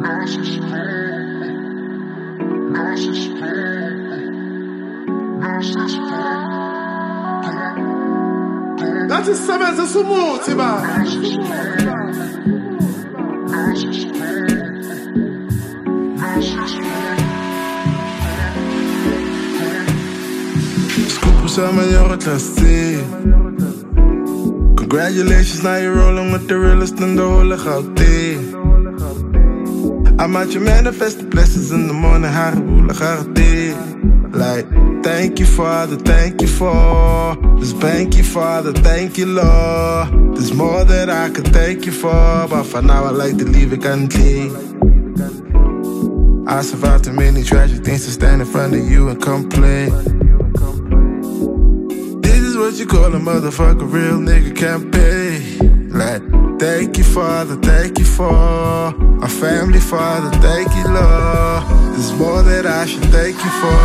Lathi sisebenzisa umuthi ba. Summer, class C. Congratulations, now you're rolling with the realest in the whole of Gauteng. I'm out, you manifest the blessings in the morning. Like, thank you, Father, thank you for this banky, Father, thank you, Lord. There's more that I could thank you for, but for now I like to leave it unclean. I survived too many tragic things to stand in front of you and complain. What you call a motherfucker, real nigga can't pay. Like, thank you, Father, thank you for our family, Father, thank you, Lord. There's more that I should thank you for.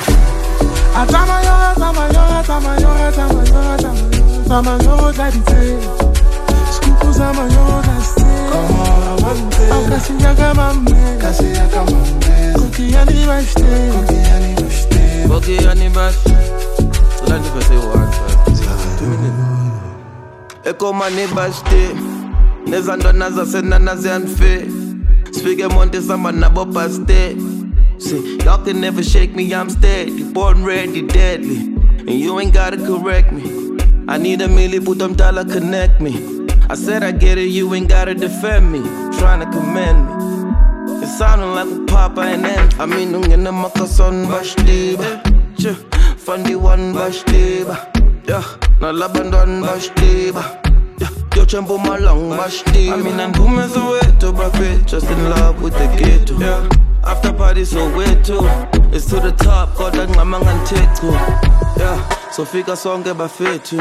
Eko mani bashti Nezandona zasenana zianfe Spike monte samba nabo paste See, y'all can never shake me, I'm steady Born ready, deadly And you ain't gotta correct me I need a milli, put them dollar, connect me I said I get it, you ain't gotta defend me Trying to commend me It sounding like a papa and then I mean, ungena makason bashti Fundy one bashtiba, yeah. Na labandon bashtiba, yeah. Yo champo malong bashtiba. I mean I'm booming so wet to bracket, just in love with the ghetto, yeah. After party so wet too, it's to the top, got that ngamang and teto, yeah. So fika song get buffet too.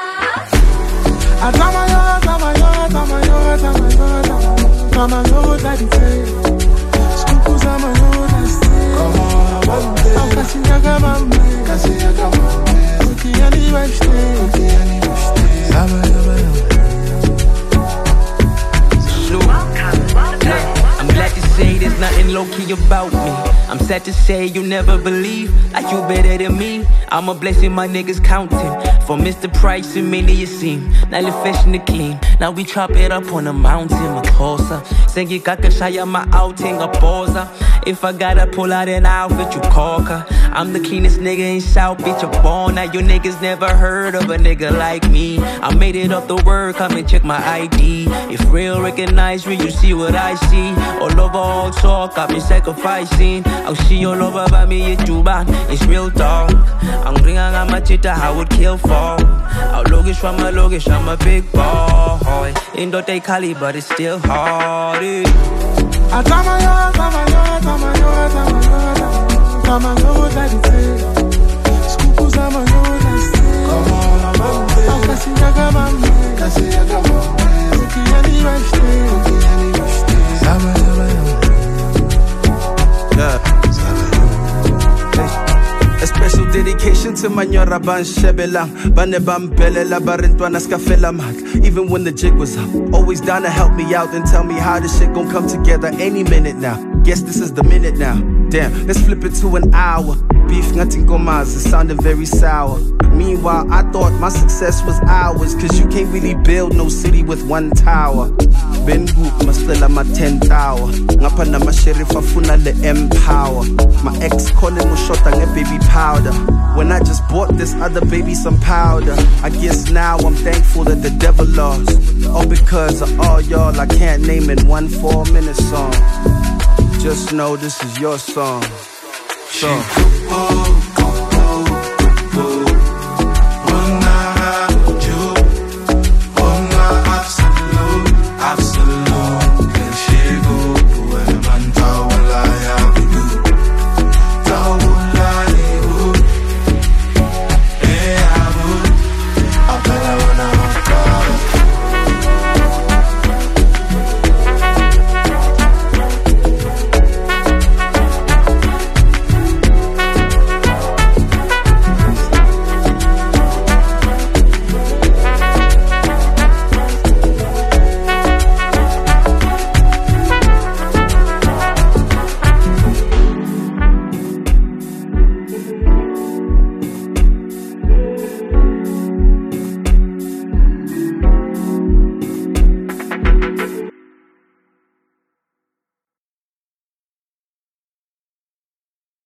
I'm glad to say there's nothing low-key about me. I'm sad to say you never believe like you better than me. I'm a blessing, my niggas counting. For Mr. Price and many you seem. Now the fashion the clean. Now we chop it up on a mountain, my cosa. Sing it kakashaya my outing a posa. If I gotta pull out an outfit, you cocker. I'm the cleanest nigga in South Beach, you're born. Now you niggas never heard of a nigga like me. I made it up the word, come and check my ID. If real recognize me, you see what I see. All over all talk, I've been sacrificing. I'll see all over by me, it's Juba, it's real talk. I'm bringing on my chita, I would kill for. I'll logish from my logish, I'm a big boy. Ain't no they cali, but it's still hard. A special dedication to my nyora ban shebelang Bane bambelela barintwana skafela mat. Even when the jig was up, always down to help me out and tell me how this shit gon' come together any minute now. Guess this is the minute now. Damn, let's flip it to an hour. Beef nothing gomas, it sounded very sour. Meanwhile, I thought my success was ours, cause you can't really build no city with one tower. Ben Goop, mastela ma 10th hour. Ngapa na ma sheriff afuna le empower. My ex calling mo shota nge baby powder. When I just bought this other baby some powder. I guess now I'm thankful that the devil lost. All because of all y'all I can't name in one 4-minute song. Just know this is your song.